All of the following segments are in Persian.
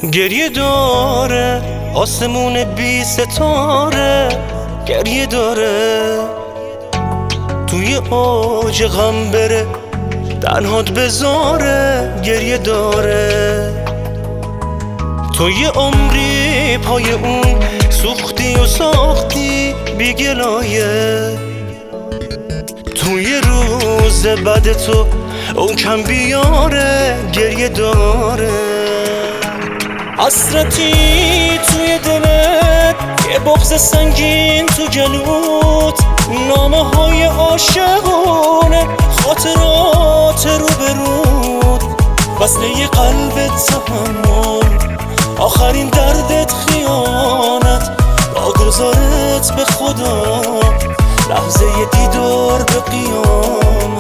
گریه داره آسمون بی ستاره، گریه داره توی اوج غم بره تنهات بذاره، گریه داره تو یه عمری پای اون سوختی و ساختی بی گلایه، توی روز بعد تو اون کم بیاره، گریه داره حسرتی توی دلت، یه بغض سنگین تو گلوت، نامه های عاشقونه، خاطرات رو برود، وصله قلبت تحمل، آخرین دردت خیانت، واگذارت به خدا، لحظه دیدار به قیامت.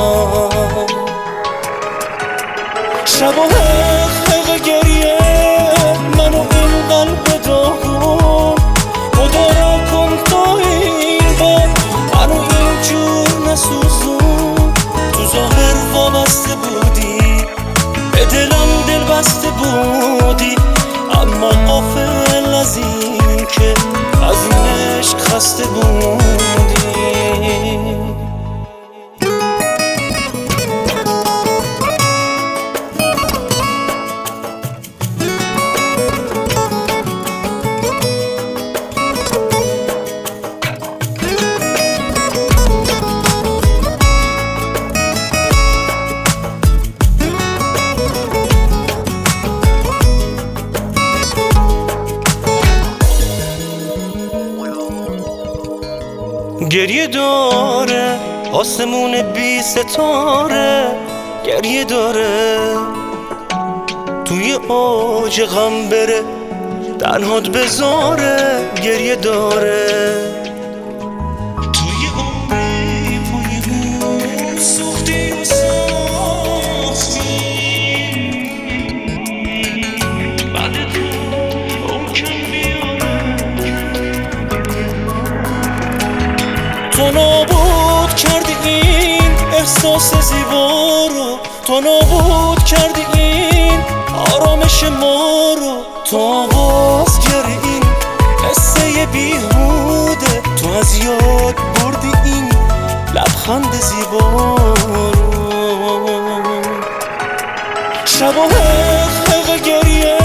شب و حق گریه منو این قلب داغون، خدا را کن تا این بار منو اینجور نسوزون. تو ظاهر وابسته بودی، به دلم دل بسته بودی، اما غافل از این که از این عشق خسته بودی. گریه داره آسمون بی ستاره، گریه داره توی اوج غم بره تنهات بذاره، گریه داره توی عمری پای اون سوختی و ساختی، بعد تو اون کم بیاره، تو نابود کردی این احساس زیبا رو، تو نابود کردی این آرامش ما رو، تو آغازگر این قصه بیهوده، تو از یاد بردی این لبخند زیبا رو. شب و حق گریه